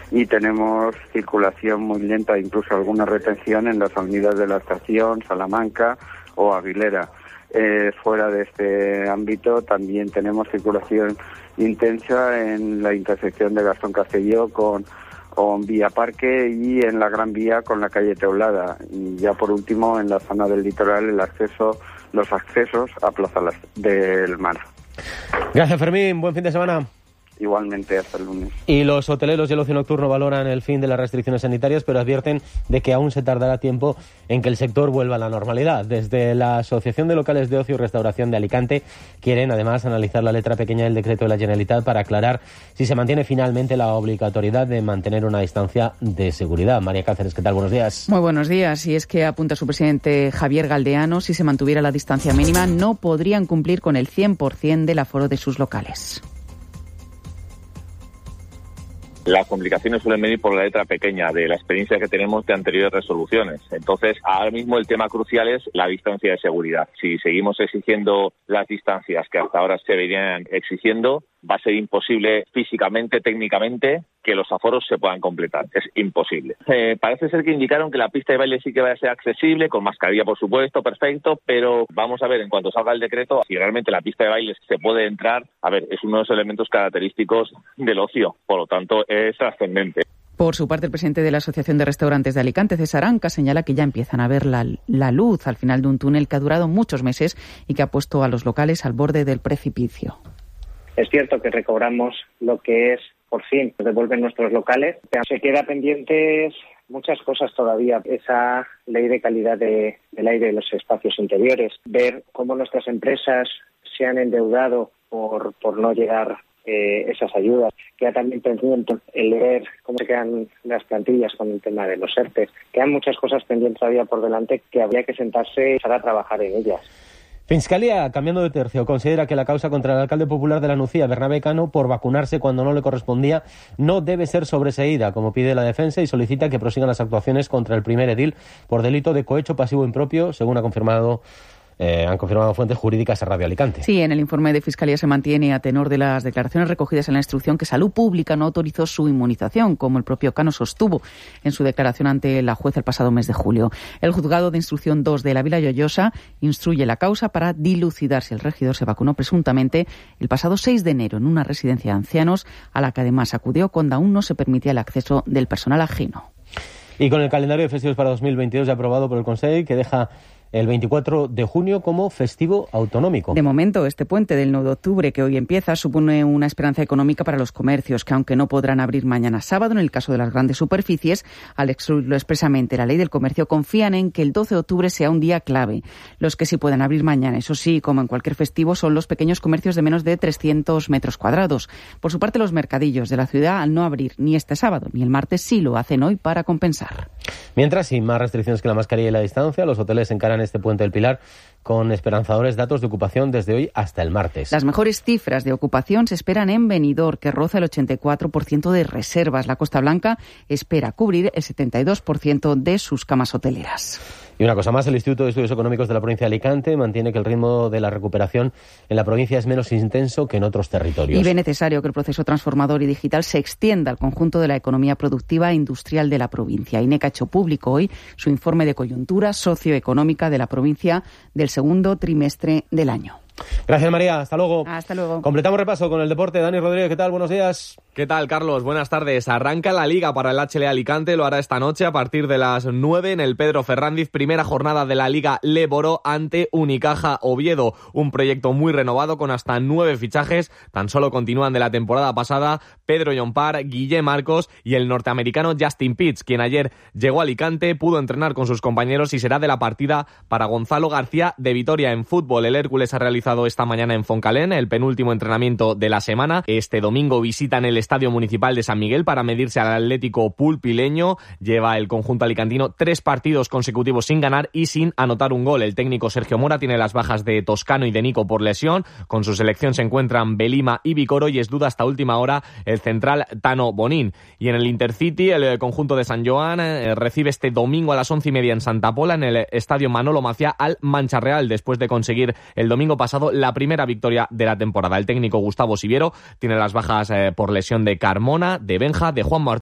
y tenemos circulación muy lenta, incluso alguna retención en las avenidas de la Estación, Salamanca o Aguilera. Fuera de este ámbito también tenemos circulación intensa en la intersección de Gastón Castelló con Vía Parque y en la Gran Vía con la calle Teulada. Y ya por último, en la zona del litoral, los accesos a Plaza del Mar. Gracias, Fermín. Buen fin de semana. Igualmente, hasta el lunes. Y los hoteleros y el ocio nocturno valoran el fin de las restricciones sanitarias, pero advierten de que aún se tardará tiempo en que el sector vuelva a la normalidad. Desde la Asociación de Locales de Ocio y Restauración de Alicante quieren además analizar la letra pequeña del decreto de la Generalitat para aclarar si se mantiene finalmente la obligatoriedad de mantener una distancia de seguridad. María Cáceres, ¿qué tal? Buenos días. Muy buenos días. Y es que apunta su presidente Javier Galdeano, si se mantuviera la distancia mínima no podrían cumplir con el 100% del aforo de sus locales. Las complicaciones suelen venir por la letra pequeña de la experiencia que tenemos de anteriores resoluciones. Entonces, ahora mismo el tema crucial es la distancia de seguridad. Si seguimos exigiendo las distancias que hasta ahora se venían exigiendo, va a ser imposible físicamente, técnicamente, que los aforos se puedan completar. Es imposible. Parece ser que indicaron que la pista de baile sí que va a ser accesible, con mascarilla, por supuesto, perfecto, pero vamos a ver en cuanto salga el decreto si realmente la pista de baile se puede entrar. A ver, es uno de los elementos característicos del ocio, por lo tanto es trascendente. Por su parte, el presidente de la Asociación de Restaurantes de Alicante, César Anca, señala que ya empiezan a ver la luz al final de un túnel que ha durado muchos meses y que ha puesto a los locales al borde del precipicio. Es cierto que recobramos lo que es, por fin, devuelven nuestros locales. Se queda pendientes muchas cosas todavía. Esa ley de calidad del aire en los espacios interiores. Ver cómo nuestras empresas se han endeudado por no llegar esas ayudas. Queda también pendiente el ver cómo se quedan las plantillas con el tema de los ERTE. Quedan muchas cosas pendientes todavía por delante que habría que sentarse y empezar a trabajar en ellas. Fiscalía, cambiando de tercio, considera que la causa contra el alcalde popular de La Nucía, Bernabé Cano, por vacunarse cuando no le correspondía, no debe ser sobreseída, como pide la defensa, y solicita que prosigan las actuaciones contra el primer edil por delito de cohecho pasivo impropio, según han confirmado fuentes jurídicas a Radio Alicante. Sí, en el informe de Fiscalía se mantiene, a tenor de las declaraciones recogidas en la instrucción, que Salud Pública no autorizó su inmunización, como el propio Cano sostuvo en su declaración ante la jueza el pasado mes de julio. El Juzgado de Instrucción 2 de la Vila Lloyosa instruye la causa para dilucidar si el regidor se vacunó presuntamente el pasado 6 de enero en una residencia de ancianos, a la que además acudió cuando aún no se permitía el acceso del personal ajeno. Y con el calendario de festivos para 2022 ya aprobado por el Consejo, que deja el 24 de junio como festivo autonómico. De momento, este puente del 9 de octubre que hoy empieza supone una esperanza económica para los comercios, que aunque no podrán abrir mañana sábado, en el caso de las grandes superficies, al excluirlo expresamente la ley del comercio, confían en que el 12 de octubre sea un día clave. Los que sí pueden abrir mañana, eso sí, como en cualquier festivo, son los pequeños comercios de menos de 300 metros cuadrados. Por su parte, los mercadillos de la ciudad, al no abrir ni este sábado ni el martes, sí lo hacen hoy para compensar. Mientras, sin más restricciones que la mascarilla y la distancia, los hoteles encaran este Puente del Pilar con esperanzadores datos de ocupación desde hoy hasta el martes. Las mejores cifras de ocupación se esperan en Benidorm, que roza el 84% de reservas. La Costa Blanca espera cubrir el 72% de sus camas hoteleras. Y una cosa más, el Instituto de Estudios Económicos de la provincia de Alicante mantiene que el ritmo de la recuperación en la provincia es menos intenso que en otros territorios. Y ve necesario que el proceso transformador y digital se extienda al conjunto de la economía productiva e industrial de la provincia. INEC ha hecho público hoy su informe de coyuntura socioeconómica de la provincia del segundo trimestre del año. Gracias, María. Hasta luego. Hasta luego. Completamos repaso con el deporte. Dani Rodríguez, ¿qué tal? Buenos días. ¿Qué tal, Carlos? Buenas tardes. Arranca la Liga para el HL Alicante. Lo hará esta noche a partir de las 9 en el Pedro Ferrándiz. Primera jornada de la Liga Leboro ante Unicaja Oviedo. Un proyecto muy renovado con hasta 9 fichajes. Tan solo continúan de la temporada pasada Pedro Llompar, Guillem Marcos y el norteamericano Justin Pitts, quien ayer llegó a Alicante, pudo entrenar con sus compañeros y será de la partida para Gonzalo García de Vitoria. En fútbol, el Hércules ha realizado esta mañana en Foncalén el penúltimo entrenamiento de la semana. Este domingo visitan el Estadio Municipal de San Miguel para medirse al Atlético Pulpileño. Lleva el conjunto alicantino 3 partidos consecutivos sin ganar y sin anotar un gol. El técnico Sergio Mora tiene las bajas de Toscano y de Nico por lesión. Con su selección se encuentran Belima y Vicoro y es duda hasta última hora el central Tano Bonín. Y en el Intercity, el conjunto de San Joan recibe este domingo a las 11:30 en Santa Pola, en el Estadio Manolo Maciá, al Mancha Real, después de conseguir el domingo pasado la primera victoria de la temporada. El técnico Gustavo Siviero tiene las bajas por lesión de Carmona, de Benja, de Juan Martín